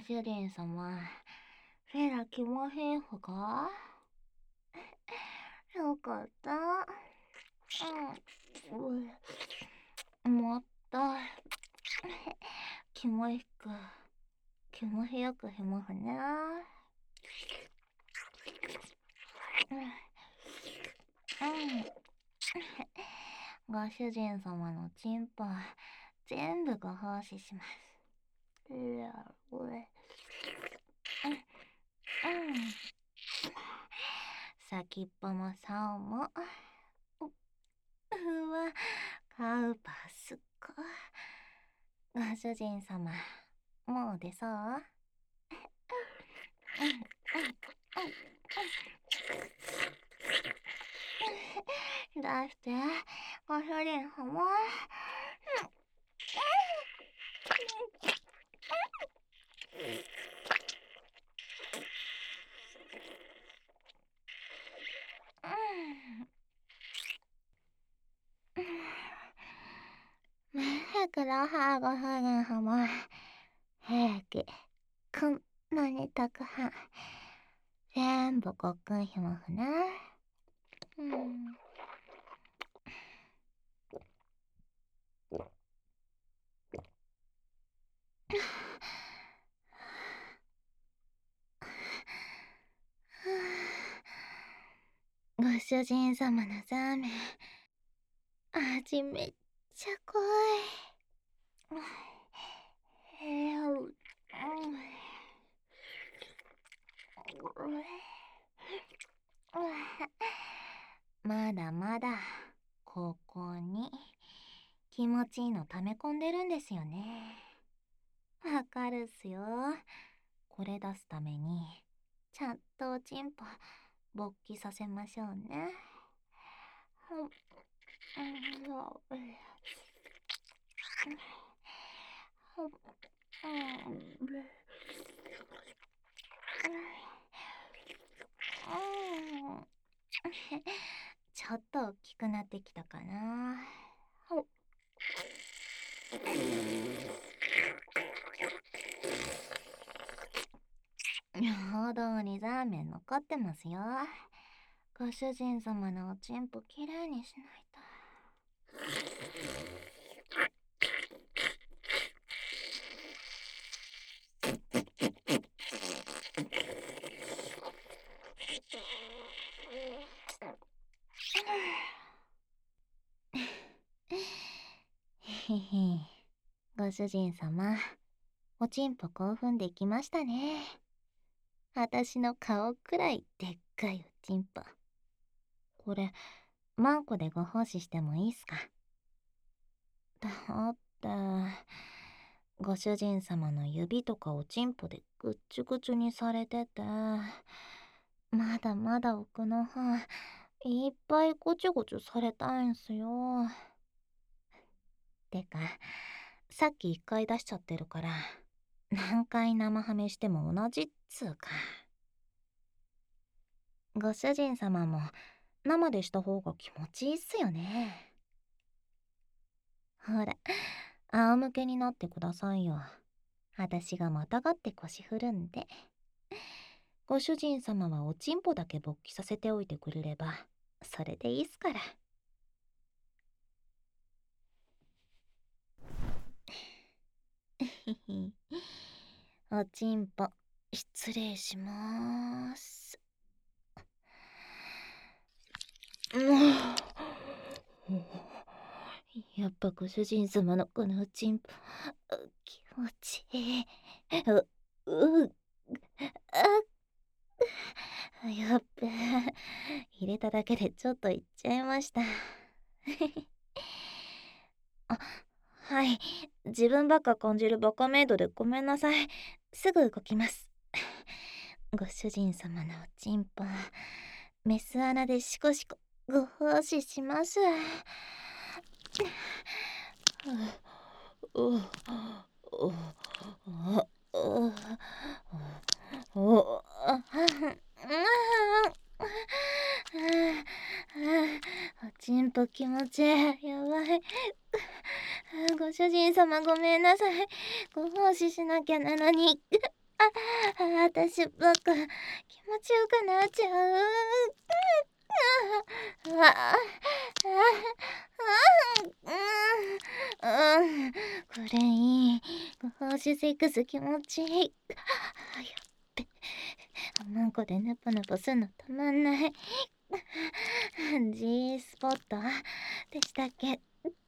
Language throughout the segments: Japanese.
主人様、開きまへんほか？よかった。もっと、気もひく、気も早くへもふね。ご主人様のチンポ、全部ご奉仕します。先っぽも竿も、うわ、カウパすっご。ご主人様、もう出そう？出して、ご主人様。くらはご主人様。平気。こんなにたくさん。全部ごっくんしますね。ご主人様のザーメン、味めっちゃ濃い。まだまだここに気持ちいいの溜め込んでるんですよね。わかるっすよ。これ出すためにちゃんとおちんぽ勃起させましょうね。ちょっと大きくなってきたかな。喉にザーメン残ってますよ。ご主人様のおちんぽきれいにしないと。へへ、ご主人様、おちんぽ興奮できましたね。私の顔くらいでっかいおちんぽ。これ、マンコでご奉仕してもいいっすか？だって、ご主人様の指とかおちんぽでぐっちゅぐちゅにされてて、まだまだ奥の方、いっぱいごちゅごちゅされたいんすよ。てか、さっき一回出しちゃってるから、何回生ハメしても同じっつうか。ご主人様も生でした方が気持ちいいっすよね。ほら、仰向けになってくださいよ。私がまたがって腰振るんで。ご主人様はおちんぽだけ勃起させておいてくれれば、それでいいっすから。おちんぽ、失礼しまーす。やっぱご主人様のこのおちんぽ、気持ちいい。やっべ、入れただけでちょっといっちゃいました。あ、はい。自分ばっか感じるバカメイドでごめんなさい。すぐ動きます。ご主人様のおちんぽ、メス穴でシコシコご奉仕します。おちんぽ気持ちいい。やばい。ご主人様ごめんなさい。ご奉仕しなきゃなのに。 私ばっか気持ちよくなっちゃう。これいい。ご奉仕セックス気持ちいい。やっべ。おまんこでヌポヌポすんのたまんない。G スポットでしたっけ。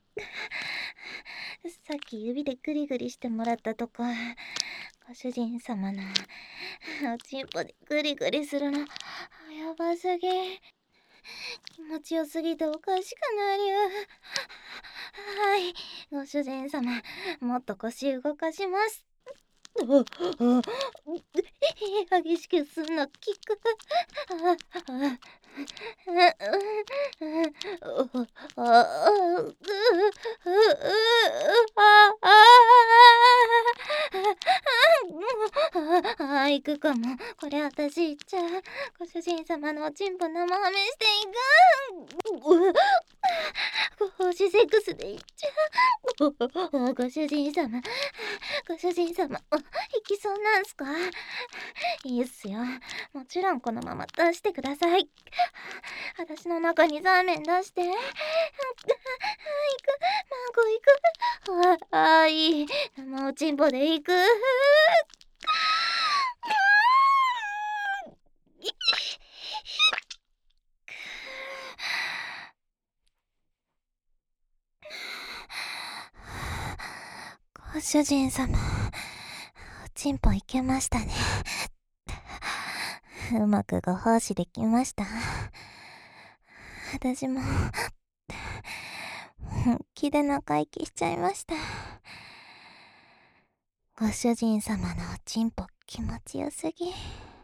さっき指でグリグリしてもらったとこ、ご主人様のおちんぽでグリグリするのやばすぎ。気持ちよすぎておかしくなりゅう。はい、ご主人様、もっと腰動かします。激しくすんの効く。行くかも。これ私行っちゃう。ご主人様のおちんぽ生ハメしていく。ごしセックスで行っちゃう。ご主人様、ご主人様、行きそうなんすか？いいっすよ。もちろんこのまま出してください。私の中にザーメン出して。行く。マンゴー行く。いい。生おちんぽで行く。ご主人様、おちんぽいけましたね。うまくご奉仕できました。私も本気で中息しちゃいました。ご主人様のおちんぽ気持ちよすぎ。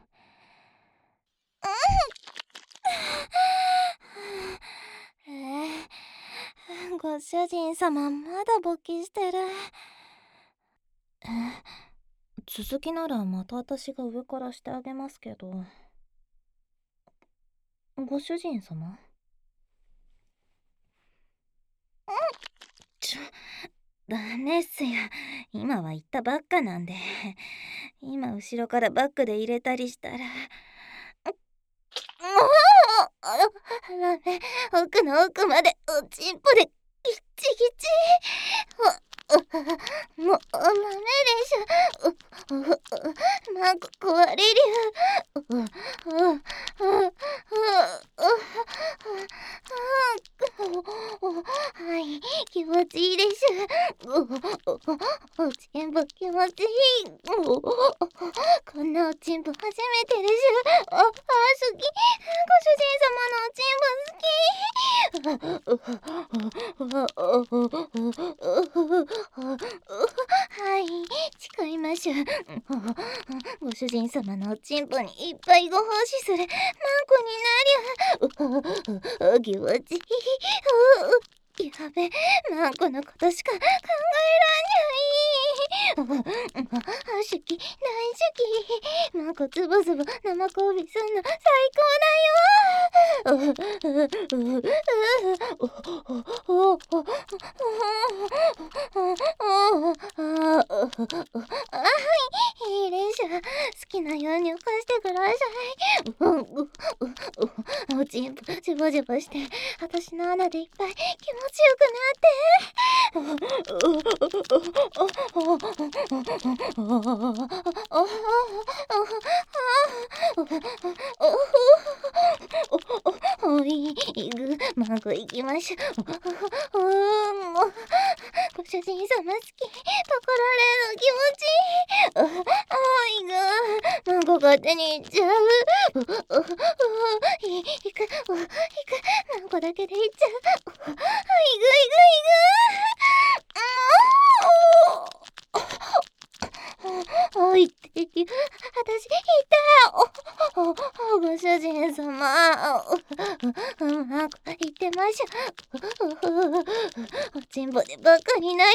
ご主人様まだ勃起してる。続きならまた私が上からしてあげますけど。ご主人様？ダメっすよ。今は言ったばっかなんで。今後ろからバックで入れたりしたら。ダメ。奥の奥までおちんぽでギッチギチ。もうダメでしょ。マンコ壊れるよ。はい、気持ちいいでしょ。おちんぽ気持ちいい。こんなおちんぽ初めてでしょ。好き。ご主人様のおちんぽ好き。はい、誓いましょう。ご主人様のおちんぽにいっぱいご奉仕するマンコになりゃ。気持ちいい。やべ、マンコのことしか考えらんない。好き、大好き。マンコつぼつぼ生交尾すんの最高だよ。いいでしょ。好きなように犯してください。おちんぽジボジボして私の穴でいっぱい気持ちよくなって。いく。マンコ行きましょう。ご主人様好き。パコられるの気持ちいい。いく。マンコ勝手に行っちゃう。行く。マンコだけで行っちゃう。いく。いって私いた。ご主人様。マンコ言ってましょ。おちんぽでバカになり。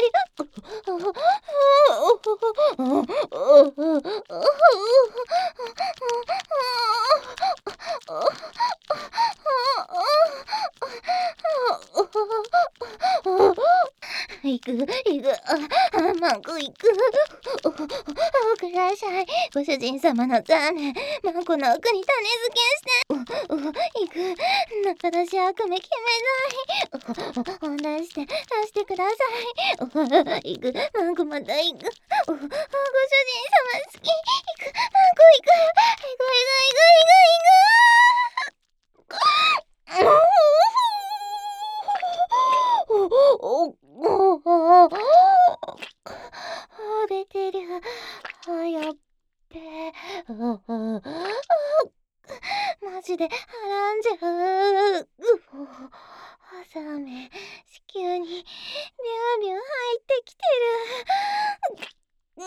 行く。マンコ行く。おかください。ご主人様のザーメン、マンコの奥に種付けして。行く。中出し悪夢決めない。出して、出してください。行く。マンコまた行く。ご主人様好き。行く。マンコ行く。行く、行く、行く、行く。出てる。やっべえ。マジではらんじゃう。ザーメン、子宮にビュンビュン入ってきてる。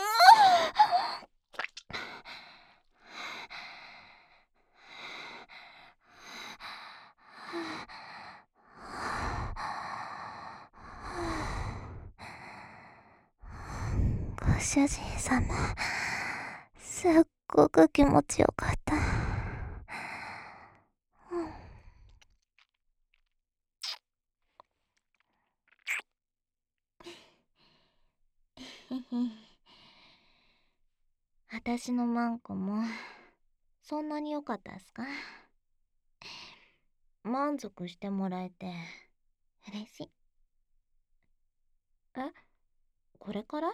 ご主人様、すっごく気持ちよかった。私のマンコもそんなに良かったっすか？満足してもらえて嬉しい。え、これから？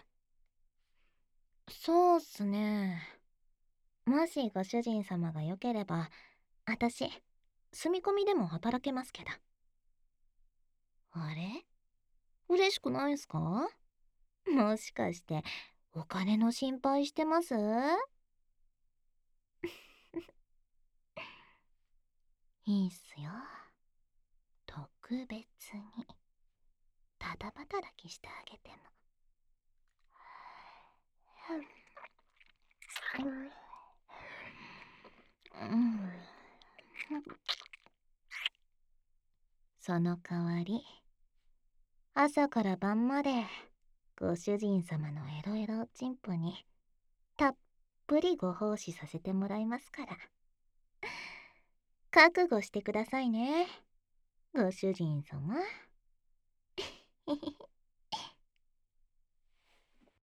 そうっすね。もしご主人様が良ければ、私、住み込みでも働けますけど。あれ？嬉しくないんすか？もしかして、お金の心配してます？いいっすよ。特別に、ただ働きしてあげても。その代わり、朝から晩までご主人様のエロエロおちんぽにたっぷりご奉仕させてもらいますから。覚悟してくださいね、ご主人様。